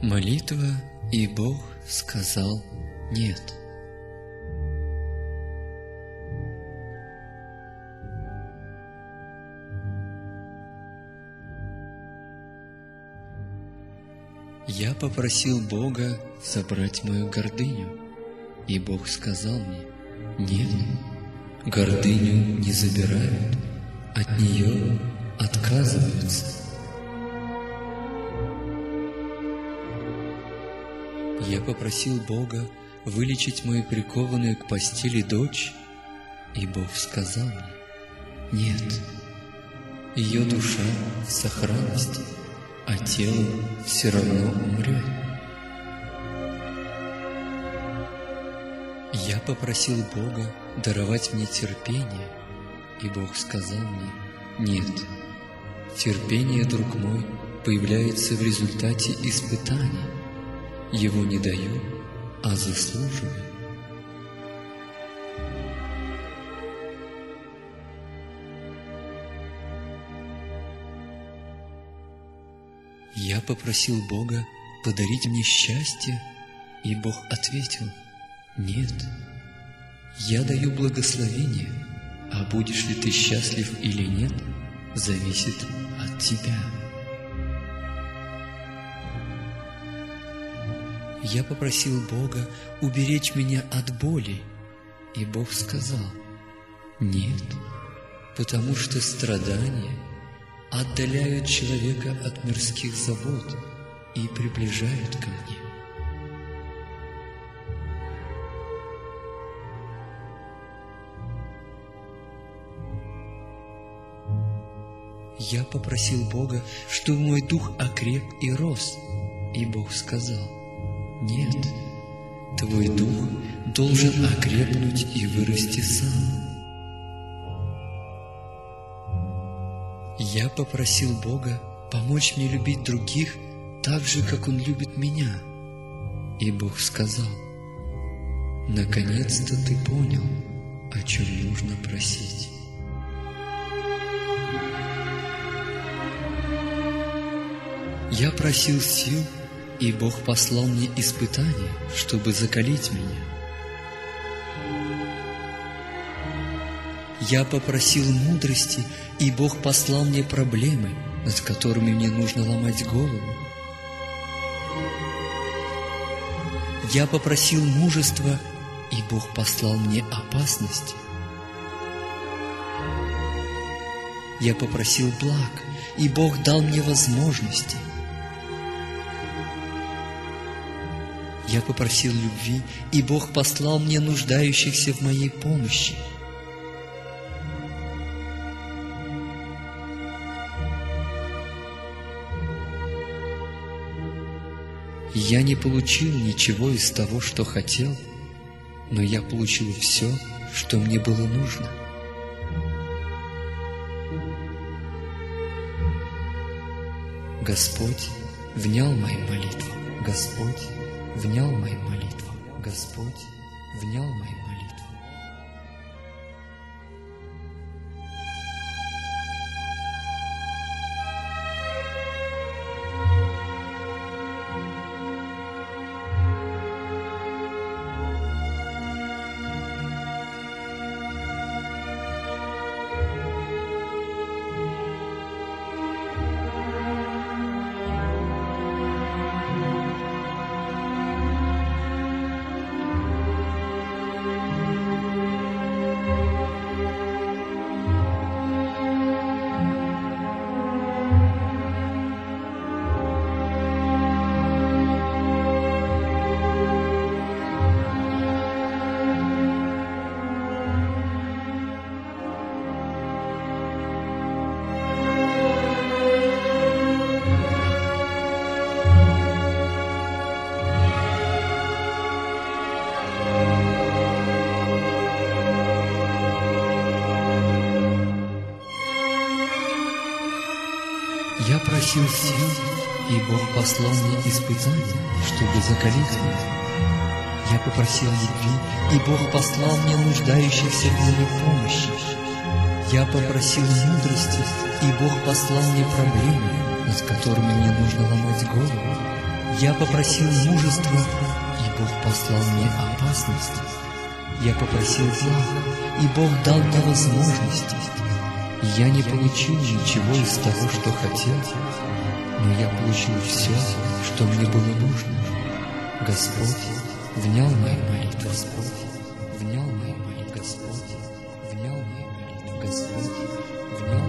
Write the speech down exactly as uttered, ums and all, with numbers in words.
Молитва, и Бог сказал «нет». Я попросил Бога забрать мою гордыню, и Бог сказал мне: «Нет, гордыню не забирают, от нее отказываются». Я попросил Бога вылечить мою прикованную к постели дочь, и Бог сказал мне: «Нет, ее душа в сохранности, а тело все равно умрет». Я попросил Бога даровать мне терпение, и Бог сказал мне: «Нет, терпение, друг мой, появляется в результате испытаний. Его не даю, а заслуживаю». Я попросил Бога подарить мне счастье, и Бог ответил: «Нет, я даю благословение, а будешь ли ты счастлив или нет, зависит от тебя». Я попросил Бога уберечь меня от боли, и Бог сказал: «Нет, потому что страдания отдаляют человека от мирских забот и приближают ко мне». Я попросил Бога, чтобы мой дух окреп и рос, и Бог сказал: «Нет, твой дух должен окрепнуть и вырасти сам». Я попросил Бога помочь мне любить других так же, как Он любит меня, и Бог сказал: «Наконец-то ты понял, о чем нужно просить». Я просил сил, и Бог послал мне испытания, чтобы закалить меня. Я попросил мудрости, и Бог послал мне проблемы, над которыми мне нужно ломать голову. Я попросил мужества, и Бог послал мне опасности. Я попросил благ, и Бог дал мне возможности. Я попросил любви, и Бог послал мне нуждающихся в моей помощи. Я не получил ничего из того, что хотел, но я получил все, что мне было нужно. Господь внял мои молитвы. Господь внял мои молитвы. Господь внял мои молитвы. Я просил сил, и Бог послал мне испытания, чтобы закалить меня. Я попросил любви, и Бог послал мне нуждающихся в моей помощи. Я попросил мудрости, и Бог послал мне проблемы, над которыми мне нужно ломать голову. Я попросил мужества, и Бог послал мне опасности. Я попросил блага, и Бог дал мне возможности. Я не получил ничего из того, что хотел, но я получил все, что мне было нужно. Господь внял мои молитвы. Господь внял мои молитвы. Господь внял мои молитвы. Господь внял